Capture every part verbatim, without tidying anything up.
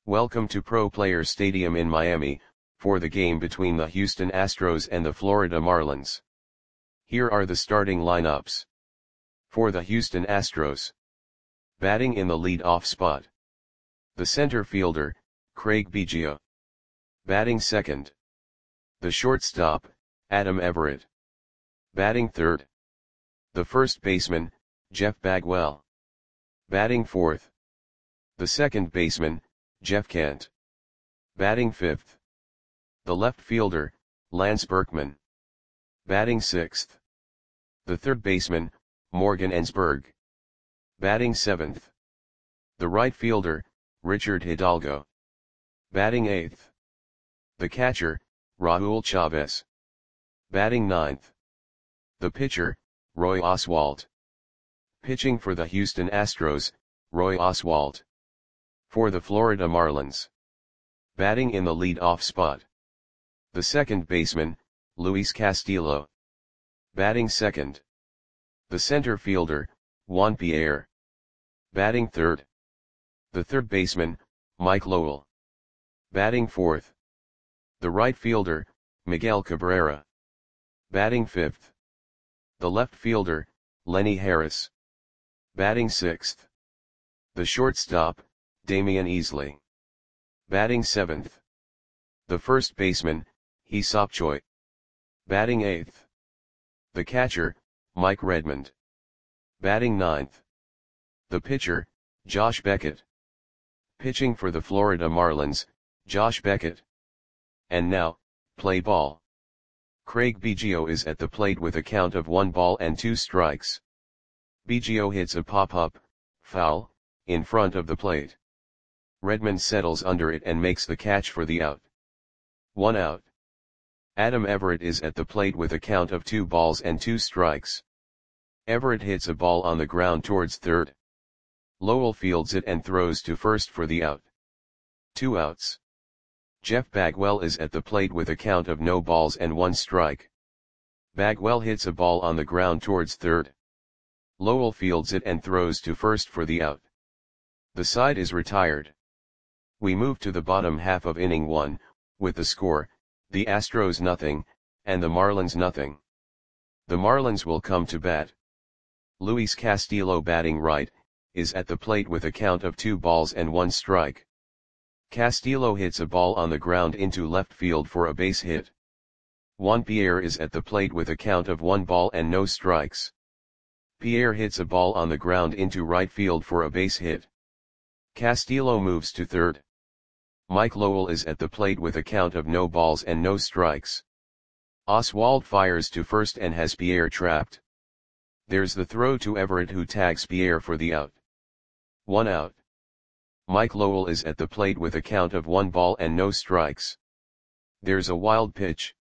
Welcome to Pro Players Stadium in Miami, for the game between the Houston Astros and the Florida Marlins. Here are the starting lineups. For the Houston Astros. Batting in the lead-off spot. The center fielder, Craig Biggio. Batting second. The shortstop, Adam Everett. Batting third. The first baseman, Jeff Bagwell. Batting fourth. The second baseman, Jeff Kent. Batting fifth. The left fielder, Lance Berkman. Batting sixth. The third baseman, Morgan Ensberg. Batting seventh. The right fielder, Richard Hidalgo. Batting eighth. The catcher, Raul Chavez. Batting ninth. The pitcher, Roy Oswalt. Pitching for the Houston Astros, Roy Oswalt. For the Florida Marlins. Batting in the lead-off spot. The second baseman, Luis Castillo. Batting second. The center fielder, Juan Pierre. Batting third. The third baseman, Mike Lowell. Batting fourth. The right fielder, Miguel Cabrera. Batting fifth. The left fielder, Lenny Harris. Batting sixth. The shortstop, Damian Easley. Batting seventh. The first baseman, Hee Seop Choi. Batting eighth. The catcher, Mike Redmond. Batting ninth. The pitcher, Josh Beckett. Pitching for the Florida Marlins, Josh Beckett. And now, play ball. Craig Biggio is at the plate with a count of one ball and two strikes. Biggio hits a pop-up, foul, in front of the plate. Redmond settles under it and makes the catch for the out. One out. Adam Everett is at the plate with a count of two balls and two strikes. Everett hits a ball on the ground towards third. Lowell fields it and throws to first for the out. Two outs. Jeff Bagwell is at the plate with a count of no balls and one strike. Bagwell hits a ball on the ground towards third. Lowell fields it and throws to first for the out. The side is retired. We move to the bottom half of inning one, with the score, the Astros nothing, and the Marlins nothing. The Marlins will come to bat. Luis Castillo, batting right, is at the plate with a count of two balls and one strike. Castillo hits a ball on the ground into left field for a base hit. Juan Pierre is at the plate with a count of one ball and no strikes. Pierre hits a ball on the ground into right field for a base hit. Castillo moves to third. Mike Lowell is at the plate with a count of no balls and no strikes. Oswalt fires to first and has Pierre trapped. There's the throw to Everett, who tags Pierre for the out. One out. Mike Lowell is at the plate with a count of one ball and no strikes. There's a wild pitch.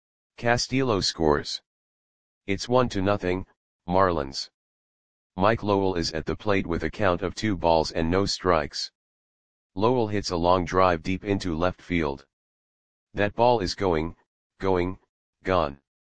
Castillo scores. It's one to nothing, Marlins. Mike Lowell is at the plate with a count of two balls and no strikes. Lowell hits a long drive deep into left field. That ball is going, going, gone.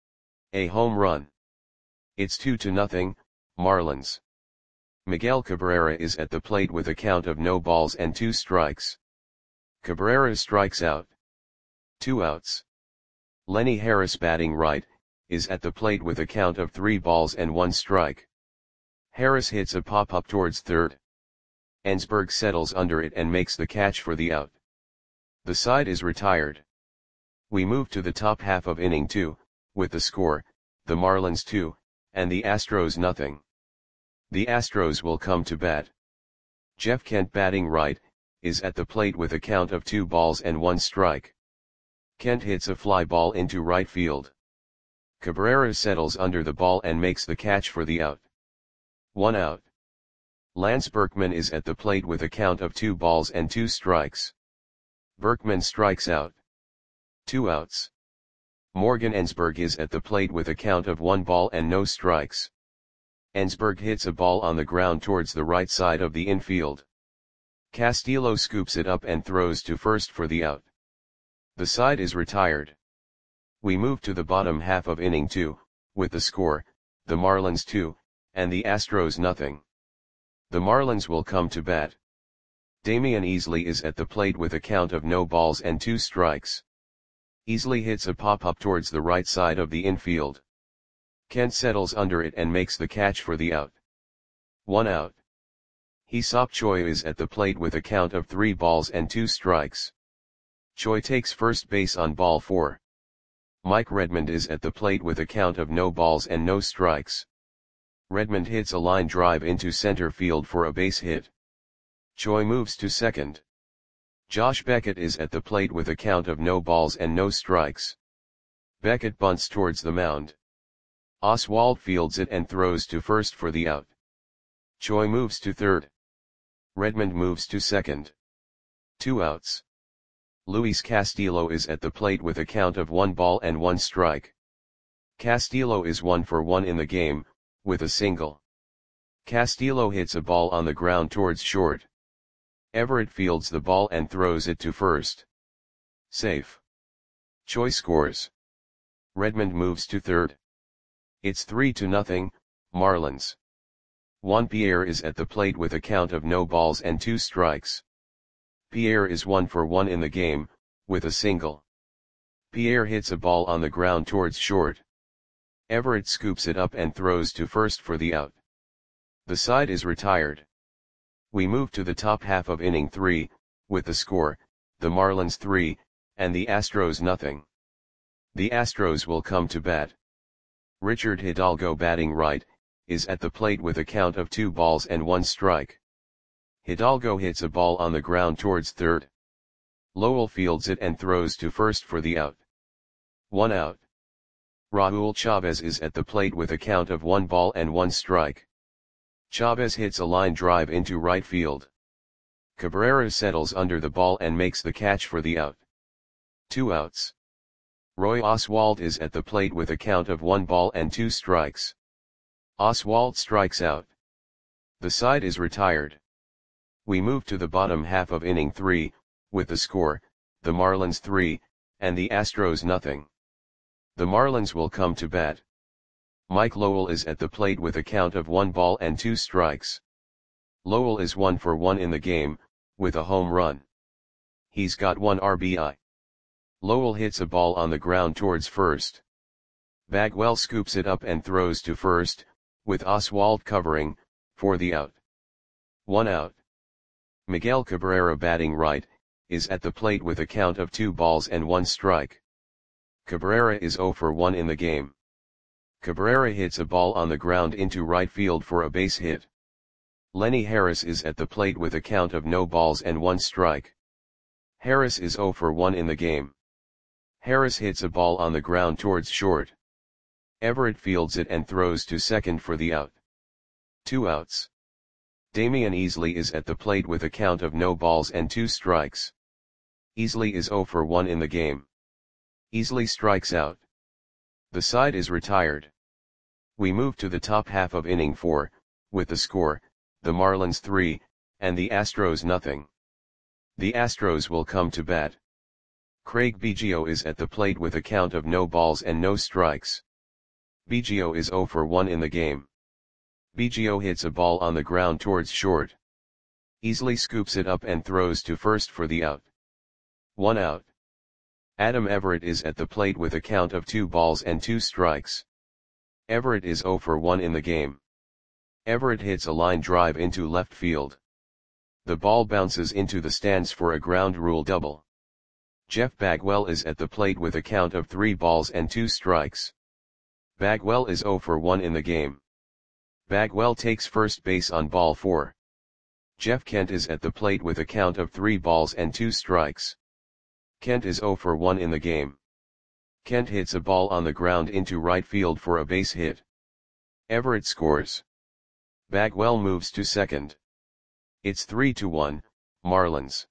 A home run. It's two to nothing, Marlins. Miguel Cabrera is at the plate with a count of no balls and two strikes. Cabrera strikes out. Two outs. Lenny Harris, batting right, is at the plate with a count of three balls and one strike. Harris hits a pop-up towards third. Ensberg settles under it and makes the catch for the out. The side is retired. We move to the top half of inning two, with the score, the Marlins two, and the Astros nothing. The Astros will come to bat. Jeff Kent, batting right, is at the plate with a count of two balls and one strike. Kent hits a fly ball into right field. Cabrera settles under the ball and makes the catch for the out. One out. Lance Berkman is at the plate with a count of two balls and two strikes. Berkman strikes out. Two outs. Morgan Ensberg is at the plate with a count of one ball and no strikes. Ensberg hits a ball on the ground towards the right side of the infield. Castillo scoops it up and throws to first for the out. The side is retired. We move to the bottom half of inning two, with the score, the Marlins two, and the Astros nothing. The Marlins will come to bat. Damian Easley is at the plate with a count of no balls and two strikes. Easley hits a pop-up towards the right side of the infield. Kent settles under it and makes the catch for the out. One out. Hee-seop Choi is at the plate with a count of three balls and two strikes. Choi takes first base on ball four. Mike Redmond is at the plate with a count of no balls and no strikes. Redmond hits a line drive into center field for a base hit. Choi moves to second. Josh Beckett is at the plate with a count of no balls and no strikes. Beckett bunts towards the mound. Oswalt fields it and throws to first for the out. Choi moves to third. Redmond moves to second. Two outs. Luis Castillo is at the plate with a count of one ball and one strike. Castillo is one for one in the game, with a single. Castillo hits a ball on the ground towards short. Everett fields the ball and throws it to first. Safe. Choi scores. Redmond moves to third. It's three to nothing, Marlins. Juan Pierre is at the plate with a count of no balls and two strikes. Pierre is one for one in the game, with a single. Pierre hits a ball on the ground towards short. Everett scoops it up and throws to first for the out. The side is retired. We move to the top half of inning three, with the score, the Marlins three, and the Astros nothing. The Astros will come to bat. Richard Hidalgo, batting right, is at the plate with a count of two balls and one strike. Hidalgo hits a ball on the ground towards third. Lowell fields it and throws to first for the out. One out. Raul Chavez is at the plate with a count of one ball and one strike. Chavez hits a line drive into right field. Cabrera settles under the ball and makes the catch for the out. Two outs. Roy Oswalt is at the plate with a count of one ball and two strikes. Oswalt strikes out. The side is retired. We move to the bottom half of inning three, with the score, the Marlins three, and the Astros nothing. The Marlins will come to bat. Mike Lowell is at the plate with a count of one ball and two strikes. Lowell is one for one in the game, with a home run. He's got one R B I. Lowell hits a ball on the ground towards first. Bagwell scoops it up and throws to first, with Oswalt covering, for the out. One out. Miguel Cabrera, batting right, is at the plate with a count of two balls and one strike. Cabrera is zero for one in the game. Cabrera hits a ball on the ground into right field for a base hit. Lenny Harris is at the plate with a count of no balls and one strike. Harris is zero for one in the game. Harris hits a ball on the ground towards short. Everett fields it and throws to second for the out. Two outs. Damian Easley is at the plate with a count of no balls and two strikes. Easley is zero for one in the game. Easley strikes out. The side is retired. We move to the top half of inning four, with the score, the Marlins three, and the Astros nothing. The Astros will come to bat. Craig Biggio is at the plate with a count of no balls and no strikes. Biggio is zero for one in the game. Biggio hits a ball on the ground towards short. Easley scoops it up and throws to first for the out. One out. Adam Everett is at the plate with a count of two balls and two strikes. Everett is zero for one in the game. Everett hits a line drive into left field. The ball bounces into the stands for a ground rule double. Jeff Bagwell is at the plate with a count of three balls and two strikes. Bagwell is zero for one in the game. Bagwell takes first base on ball four. Jeff Kent is at the plate with a count of three balls and two strikes. Kent is zero for one in the game. Kent hits a ball on the ground into right field for a base hit. Everett scores. Bagwell moves to second. It's three to one, Marlins.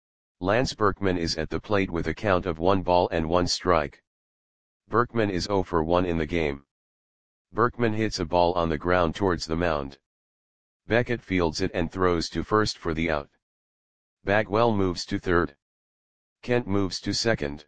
Lance Berkman is at the plate with a count of one ball and one strike. Berkman is zero for one in the game. Berkman hits a ball on the ground towards the mound. Beckett fields it and throws to first for the out. Bagwell moves to third. Kent moves to second.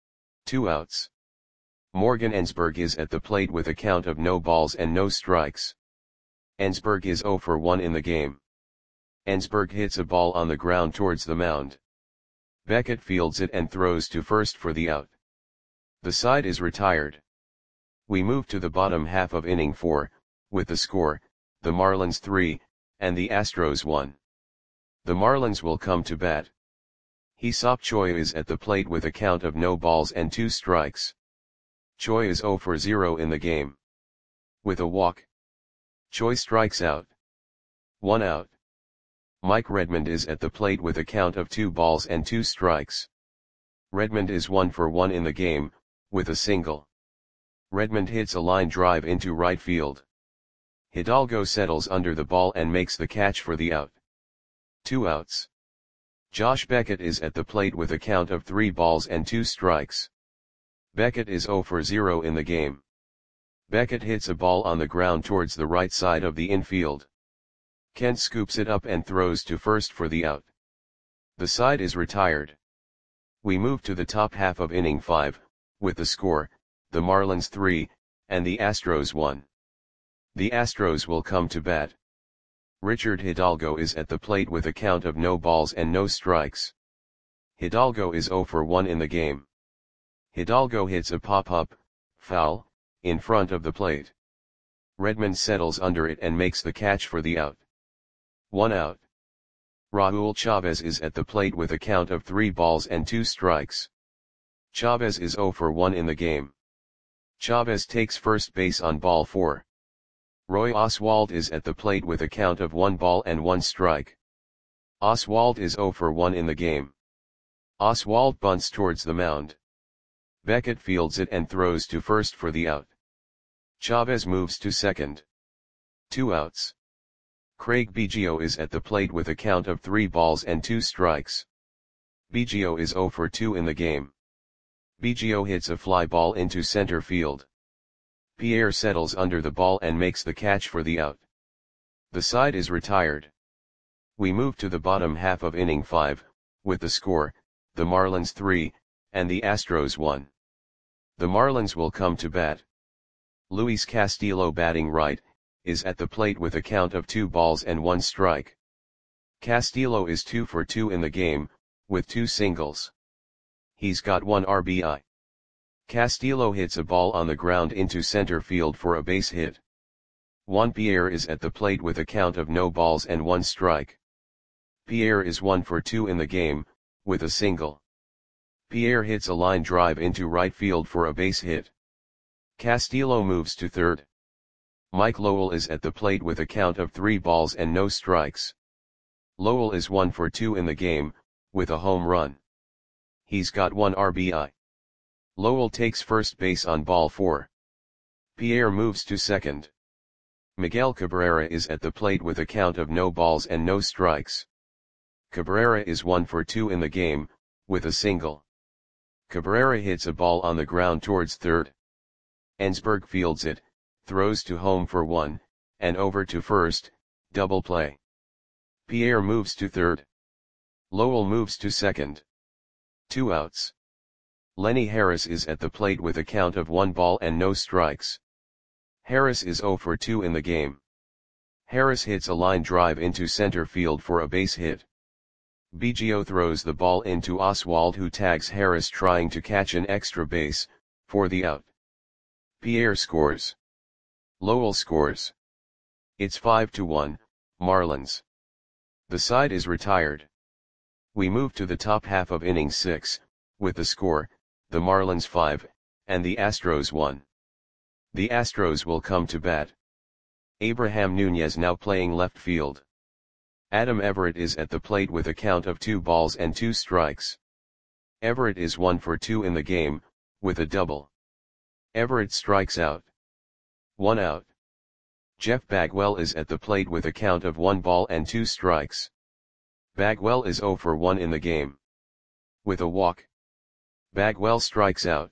Two outs. Morgan Ensberg is at the plate with a count of no balls and no strikes. Ensberg is zero for one in the game. Ensberg hits a ball on the ground towards the mound. Beckett fields it and throws to first for the out. The side is retired. We move to the bottom half of inning four, with the score, the Marlins three, and the Astros one. The Marlins will come to bat. Hee-Seop Choi is at the plate with a count of no balls and two strikes. Choi is zero for zero in the game. With a walk, Choi strikes out. One out. Mike Redmond is at the plate with a count of two balls and two strikes. Redmond is one for one in the game, with a single. Redmond hits a line drive into right field. Hidalgo settles under the ball and makes the catch for the out. Two outs. Josh Beckett is at the plate with a count of three balls and two strikes. Beckett is zero for zero in the game. Beckett hits a ball on the ground towards the right side of the infield. Kent scoops it up and throws to first for the out. The side is retired. We move to the top half of inning five, with the score, the Marlins three, and the Astros one. The Astros will come to bat. Richard Hidalgo is at the plate with a count of no balls and no strikes. Hidalgo is zero for one in the game. Hidalgo hits a pop-up, foul, in front of the plate. Redmond settles under it and makes the catch for the out. One out. Raul Chavez is at the plate with a count of three balls and two strikes. Chavez is zero for one in the game. Chavez takes first base on ball four. Roy Oswalt is at the plate with a count of one ball and one strike. Oswalt is zero for one in the game. Oswalt bunts towards the mound. Beckett fields it and throws to first for the out. Chavez moves to second. Two outs. Craig Biggio is at the plate with a count of three balls and two strikes. Biggio is zero for two in the game. Biggio hits a fly ball into center field. Pierre settles under the ball and makes the catch for the out. The side is retired. We move to the bottom half of inning five, with the score, the Marlins three, and the Astros one. The Marlins will come to bat. Luis Castillo, batting right, is at the plate with a count of two balls and one strike. Castillo is two for two in the game, with two singles. He's got one R B I. Castillo hits a ball on the ground into center field for a base hit. Juan Pierre is at the plate with a count of no balls and one strike. Pierre is one for two in the game, with a single. Pierre hits a line drive into right field for a base hit. Castillo moves to third. Mike Lowell is at the plate with a count of three balls and no strikes. Lowell is one for two in the game, with a home run. He's got one R B I. Lowell takes first base on ball four. Pierre moves to second. Miguel Cabrera is at the plate with a count of no balls and no strikes. Cabrera is one for two in the game, with a single. Cabrera hits a ball on the ground towards third. Ensberg fields it, throws to home for one, and over to first, double play. Pierre moves to third. Lowell moves to second. Two outs. Lenny Harris is at the plate with a count of one ball and no strikes. Harris is zero for two in the game. Harris hits a line drive into center field for a base hit. Biggio throws the ball into Oswalt, who tags Harris trying to catch an extra base, for the out. Pierre scores. Lowell scores. It's five to one, Marlins. The side is retired. We move to the top half of inning six, with the score, the Marlins five, and the Astros one. The Astros will come to bat. Abraham Nunez now playing left field. Adam Everett is at the plate with a count of two balls and two strikes. Everett is one for two in the game, with a double. Everett strikes out. One out. Jeff Bagwell is at the plate with a count of one ball and two strikes. Bagwell is zero for one in the game. With a walk, Bagwell strikes out.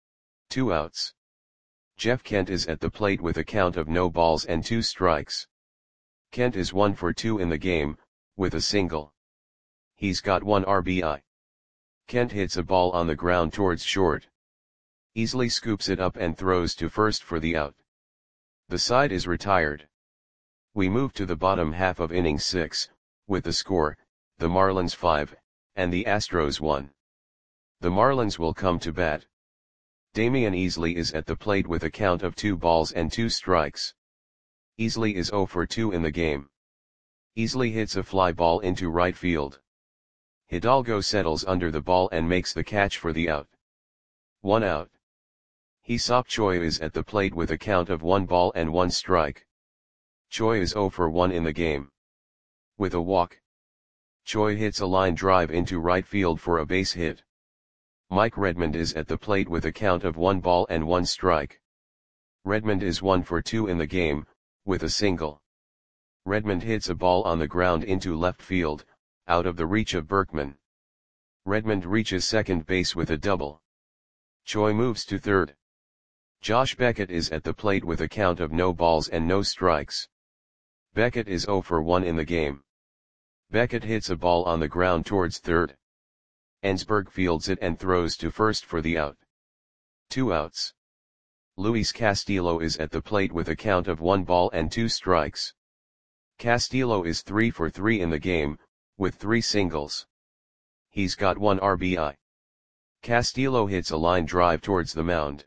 Two outs. Jeff Kent is at the plate with a count of no balls and two strikes. Kent is one for two in the game, with a single. He's got one R B I. Kent hits a ball on the ground towards short. Easily scoops it up and throws to first for the out. The side is retired. We move to the bottom half of inning six, with the score, the Marlins five, and the Astros one. The Marlins will come to bat. Damian Easley is at the plate with a count of two balls and two strikes. Easley is zero for two in the game. Easley hits a fly ball into right field. Hidalgo settles under the ball and makes the catch for the out. One out. Hee-Seop Choi is at the plate with a count of one ball and one strike. Choi is zero for one in the game. With a walk, Choi hits a line drive into right field for a base hit. Mike Redmond is at the plate with a count of one ball and one strike. Redmond is one for two in the game, with a single. Redmond hits a ball on the ground into left field, out of the reach of Berkman. Redmond reaches second base with a double. Choi moves to third. Josh Beckett is at the plate with a count of no balls and no strikes. Beckett is zero for one in the game. Beckett hits a ball on the ground towards third. Ensberg fields it and throws to first for the out. Two outs. Luis Castillo is at the plate with a count of one ball and two strikes. Castillo is three for three in the game, with three singles. He's got one R B I. Castillo hits a line drive towards the mound.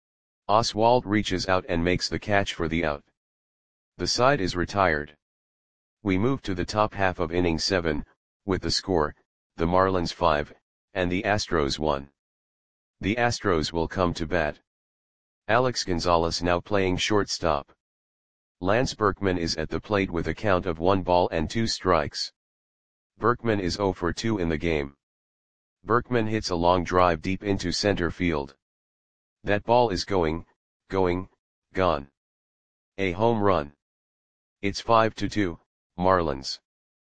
Oswalt reaches out and makes the catch for the out. The side is retired. We move to the top half of inning seven, with the score, the Marlins five, and the Astros one. The Astros will come to bat. Alex Gonzalez now playing shortstop. Lance Berkman is at the plate with a count of one ball and two strikes. Berkman is zero for two in the game. Berkman hits a long drive deep into center field. That ball is going, going, gone. A home run. It's five to two, Marlins.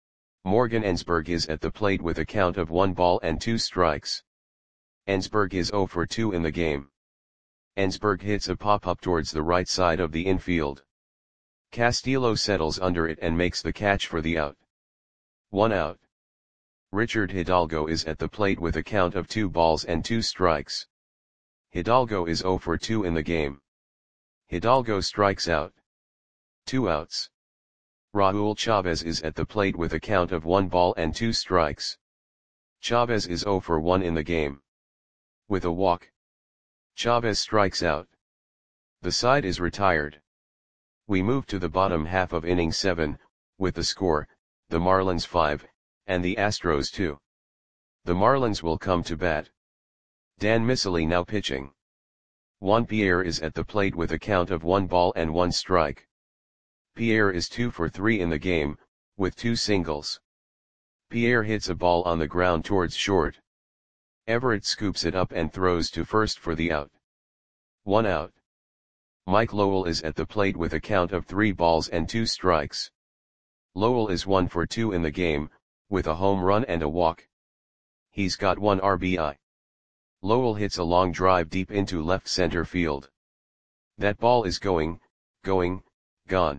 Morgan Ensberg is at the plate with a count of one ball and two strikes. Ensberg is zero for two in the game. Ensberg hits a pop-up towards the right side of the infield. Castillo settles under it and makes the catch for the out. One out. Richard Hidalgo is at the plate with a count of two balls and two strikes. Hidalgo is zero for two in the game. Hidalgo strikes out. Two outs. Raul Chavez is at the plate with a count of one ball and two strikes. Chavez is zero for one in the game. With a walk, Chavez strikes out. The side is retired. We move to the bottom half of inning seven, with the score, the Marlins five, and the Astros two. The Marlins will come to bat. Dan Miceli now pitching. Juan Pierre is at the plate with a count of one ball and one strike. Pierre is two for three in the game, with two singles. Pierre hits a ball on the ground towards short. Everett scoops it up and throws to first for the out. One out. Mike Lowell is at the plate with a count of three balls and two strikes. Lowell is one for two in the game, with a home run and a walk. He's got one R B I. Lowell hits a long drive deep into left center field. That ball is going, going, gone.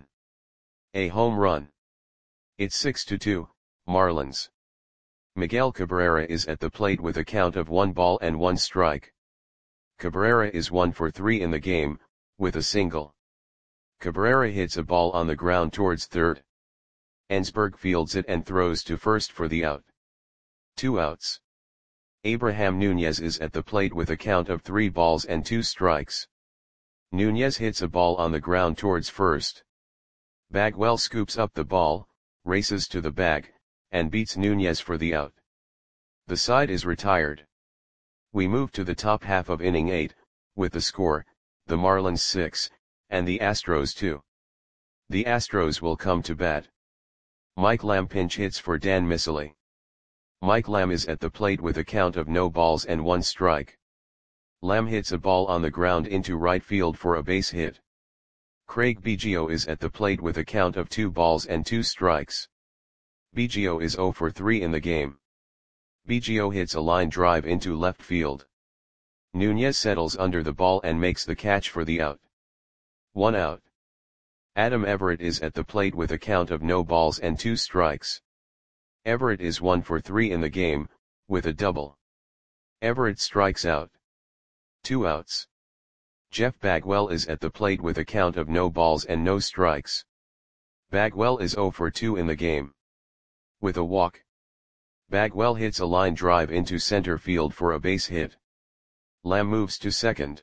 A home run. It's six to two, Marlins. Miguel Cabrera is at the plate with a count of one ball and one strike. Cabrera is one for three in the game, with a single. Cabrera hits a ball on the ground towards third. Ensberg fields it and throws to first for the out. Two outs. Abraham Nunez is at the plate with a count of three balls and two strikes. Nunez hits a ball on the ground towards first. Bagwell scoops up the ball, races to the bag, and beats Nunez for the out. The side is retired. We move to the top half of inning eight, with the score, the Marlins six, and the Astros two. The Astros will come to bat. Mike Lamb pinch hits for Dan Miceli. Mike Lamb is at the plate with a count of no balls and one strike. Lamb hits a ball on the ground into right field for a base hit. Craig Biggio is at the plate with a count of two balls and two strikes. Biggio is zero for three in the game. Biggio hits a line drive into left field. Nunez settles under the ball and makes the catch for the out. One out. Adam Everett is at the plate with a count of no balls and two strikes. Everett is one for three in the game, with a double. Everett strikes out. Two outs. Jeff Bagwell is at the plate with a count of no balls and no strikes. Bagwell is zero for two in the game. with a walk. Bagwell hits a line drive into center field for a base hit. Lamb moves to second.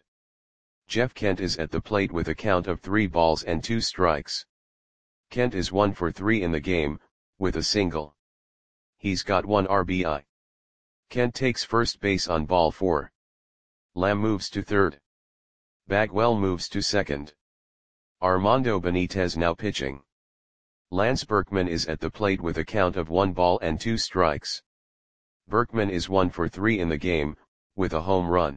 Jeff Kent is at the plate with a count of three balls and two strikes. Kent is one for three in the game, with a single. He's got one R B I. Kent takes first base on ball four. Lamb moves to third. Bagwell moves to second. Armando Benitez now pitching. Lance Berkman is at the plate with a count of one ball and two strikes. Berkman is one for three in the game, with a home run.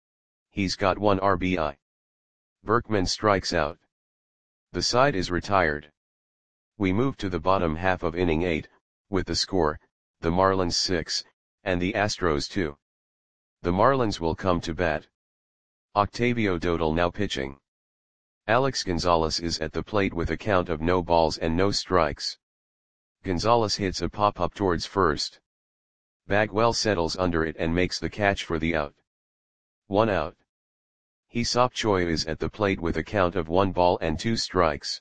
He's got one R B I. Berkman strikes out. The side is retired. We move to the bottom half of inning eight, with the score, the Marlins six, and the Astros two. The Marlins will come to bat. Octavio Dodal now pitching. Alex Gonzalez is at the plate with a count of no balls and no strikes. Gonzalez hits a pop-up towards first. Bagwell settles under it and makes the catch for the out. One out. Hee-Seop Choi is at the plate with a count of one ball and two strikes.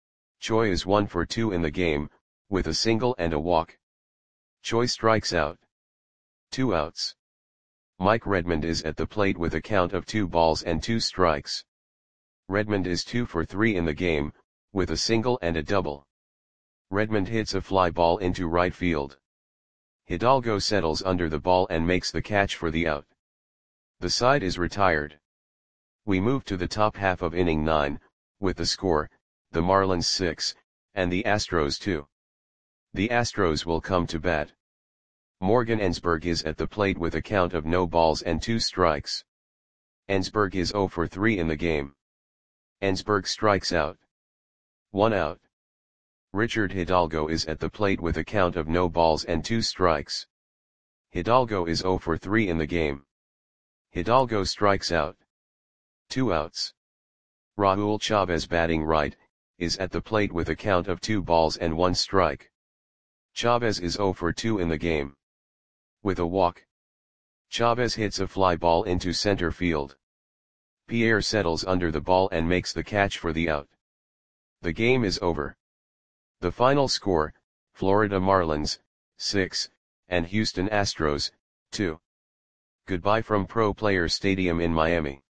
Choi is one for two in the game, with a single and a walk. Choi strikes out. Two outs. Mike Redmond is at the plate with a count of two balls and two strikes. Redmond is two for three in the game, with a single and a double. Redmond hits a fly ball into right field. Hidalgo settles under the ball and makes the catch for the out. The side is retired. We move to the top half of inning nine, with the score, the Marlins six, and the Astros two. The Astros will come to bat. Morgan Ensberg is at the plate with a count of no balls and two strikes. Ensberg is zero for three in the game. Ensberg strikes out. One out. Richard Hidalgo is at the plate with a count of no balls and two strikes. Hidalgo is zero for three in the game. Hidalgo strikes out. Two outs. Raul Chavez batting right, is at the plate with a count of two balls and one strike. Chavez is zero for two in the game. With a walk. Chavez hits a fly ball into center field. Pierre settles under the ball and makes the catch for the out. The game is over. The final score, Florida Marlins, six, and Houston Astros, two. Goodbye from Pro Players Stadium in Miami.